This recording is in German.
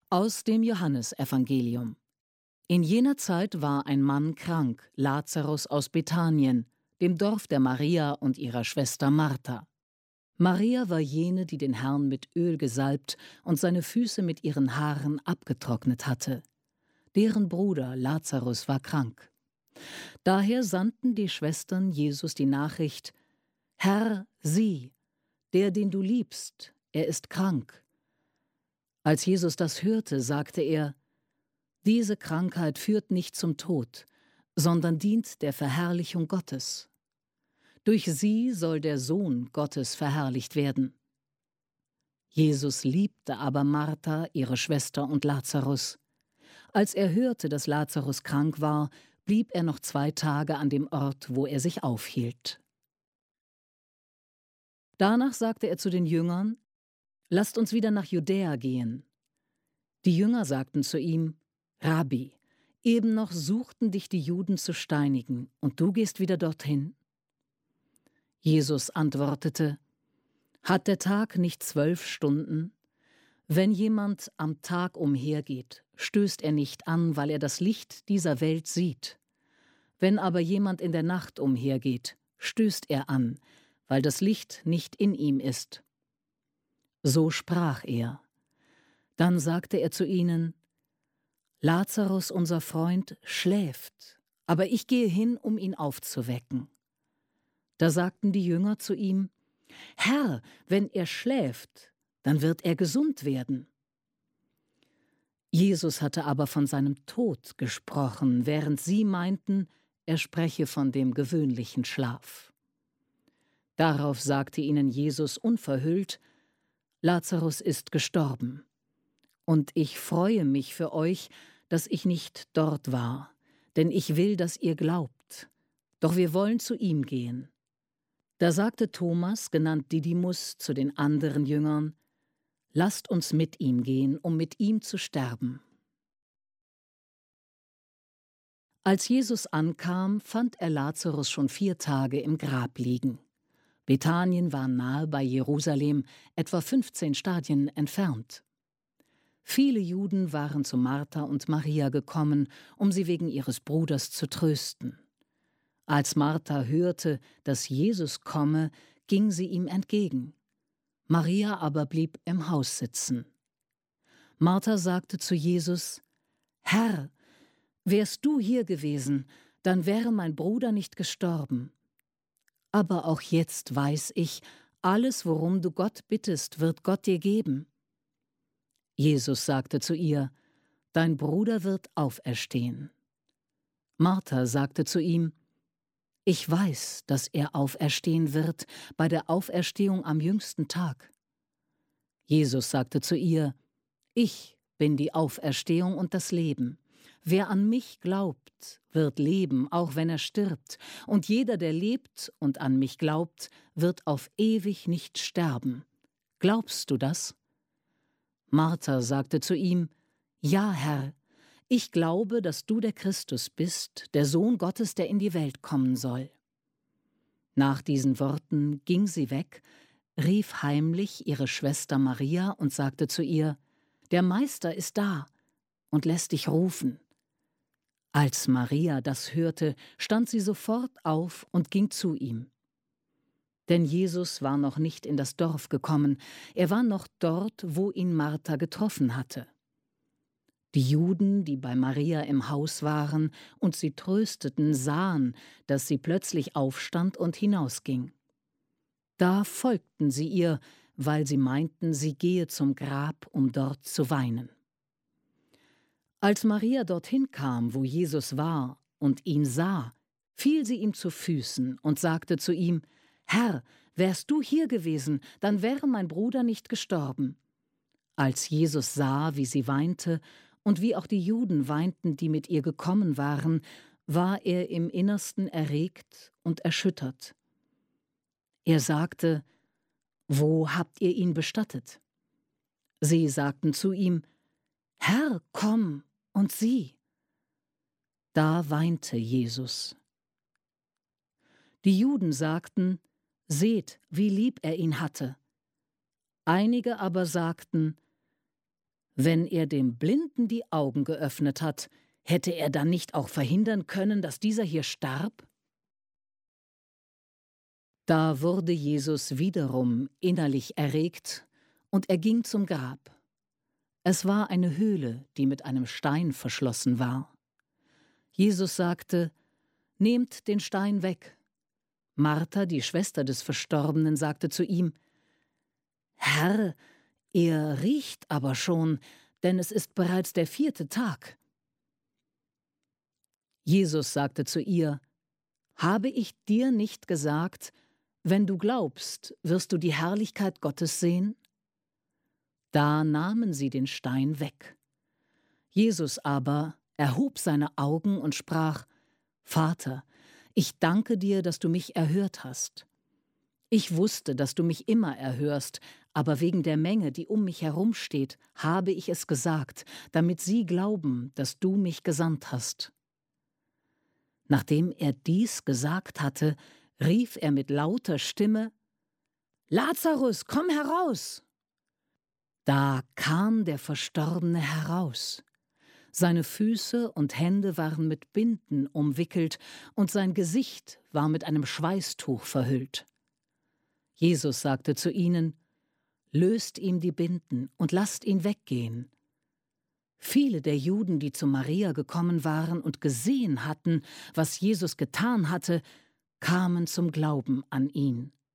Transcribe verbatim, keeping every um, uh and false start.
Aus dem Johannesevangelium. In jener Zeit war ein Mann krank, Lazarus aus Bethanien, dem Dorf der Maria und ihrer Schwester Martha. Maria war jene, die den Herrn mit Öl gesalbt und seine Füße mit ihren Haaren abgetrocknet hatte. Deren Bruder Lazarus war krank. Daher sandten die Schwestern Jesus die Nachricht: Herr, sieh, der, den du liebst, er ist krank. Als Jesus das hörte, sagte er: Diese Krankheit führt nicht zum Tod, sondern dient der Verherrlichung Gottes. Durch sie soll der Sohn Gottes verherrlicht werden. Jesus liebte aber Martha, ihre Schwester und Lazarus. Als er hörte, dass Lazarus krank war, blieb er noch zwei Tage an dem Ort, wo er sich aufhielt. Danach sagte er zu den Jüngern: Lasst uns wieder nach Judäa gehen. Die Jünger sagten zu ihm: Rabbi, eben noch suchten dich die Juden zu steinigen, und du gehst wieder dorthin? Jesus antwortete: Hat der Tag nicht zwölf Stunden? Wenn jemand am Tag umhergeht, stößt er nicht an, weil er das Licht dieser Welt sieht. Wenn aber jemand in der Nacht umhergeht, stößt er an, weil das Licht nicht in ihm ist. So sprach er. Dann sagte er zu ihnen: Lazarus, unser Freund, schläft, aber ich gehe hin, um ihn aufzuwecken. Da sagten die Jünger zu ihm: Herr, wenn er schläft, dann wird er gesund werden. Jesus hatte aber von seinem Tod gesprochen, während sie meinten, er spreche von dem gewöhnlichen Schlaf. Darauf sagte ihnen Jesus unverhüllt: Lazarus ist gestorben. Und ich freue mich für euch, dass ich nicht dort war, denn ich will, dass ihr glaubt. Doch wir wollen zu ihm gehen. Da sagte Thomas, genannt Didymus, zu den anderen Jüngern: Lasst uns mit ihm gehen, um mit ihm zu sterben. Als Jesus ankam, fand er Lazarus schon vier Tage im Grab liegen. Bethanien war nahe bei Jerusalem, etwa fünfzehn Stadien entfernt. Viele Juden waren zu Martha und Maria gekommen, um sie wegen ihres Bruders zu trösten. Als Martha hörte, dass Jesus komme, ging sie ihm entgegen. Maria aber blieb im Haus sitzen. Martha sagte zu Jesus: Herr, wärst du hier gewesen, dann wäre mein Bruder nicht gestorben. Aber auch jetzt weiß ich, alles, worum du Gott bittest, wird Gott dir geben. Jesus sagte zu ihr: Dein Bruder wird auferstehen. Martha sagte zu ihm: Ich weiß, dass er auferstehen wird bei der Auferstehung am jüngsten Tag. Jesus sagte zu ihr: Ich bin die Auferstehung und das Leben. Wer an mich glaubt, wird leben, auch wenn er stirbt. Und jeder, der lebt und an mich glaubt, wird auf ewig nicht sterben. Glaubst du das? Martha sagte zu ihm: Ja, Herr, ich glaube, dass du der Christus bist, der Sohn Gottes, der in die Welt kommen soll. Nach diesen Worten ging sie weg, rief heimlich ihre Schwester Maria und sagte zu ihr: Der Meister ist da und lässt dich rufen. Als Maria das hörte, stand sie sofort auf und ging zu ihm. Denn Jesus war noch nicht in das Dorf gekommen, er war noch dort, wo ihn Martha getroffen hatte. Die Juden, die bei Maria im Haus waren und sie trösteten, sahen, dass sie plötzlich aufstand und hinausging. Da folgten sie ihr, weil sie meinten, sie gehe zum Grab, um dort zu weinen. Als Maria dorthin kam, wo Jesus war, und ihn sah, fiel sie ihm zu Füßen und sagte zu ihm: Herr, wärst du hier gewesen, dann wäre mein Bruder nicht gestorben. Als Jesus sah, wie sie weinte und wie auch die Juden weinten, die mit ihr gekommen waren, war er im Innersten erregt und erschüttert. Er sagte: Wo habt ihr ihn bestattet? Sie sagten zu ihm: Herr, komm und sieh. Da weinte Jesus. Die Juden sagten: Seht, wie lieb er ihn hatte. Einige aber sagten: Wenn er dem Blinden die Augen geöffnet hat, hätte er dann nicht auch verhindern können, dass dieser hier starb? Da wurde Jesus wiederum innerlich erregt, und er ging zum Grab. Es war eine Höhle, die mit einem Stein verschlossen war. Jesus sagte: »Nehmt den Stein weg.« Martha, die Schwester des Verstorbenen, sagte zu ihm: »Herr, er riecht aber schon, denn es ist bereits der vierte Tag.« Jesus sagte zu ihr: »Habe ich dir nicht gesagt, wenn du glaubst, wirst du die Herrlichkeit Gottes sehen?« Da nahmen sie den Stein weg. Jesus aber erhob seine Augen und sprach: »Vater, ich danke dir, dass du mich erhört hast. Ich wusste, dass du mich immer erhörst, aber wegen der Menge, die um mich herum steht, habe ich es gesagt, damit sie glauben, dass du mich gesandt hast.« Nachdem er dies gesagt hatte, rief er mit lauter Stimme: »Lazarus, komm heraus!« Da kam der Verstorbene heraus. Seine Füße und Hände waren mit Binden umwickelt und sein Gesicht war mit einem Schweißtuch verhüllt. Jesus sagte zu ihnen: »Löst ihm die Binden und lasst ihn weggehen.« Viele der Juden, die zu Maria gekommen waren und gesehen hatten, was Jesus getan hatte, kamen zum Glauben an ihn.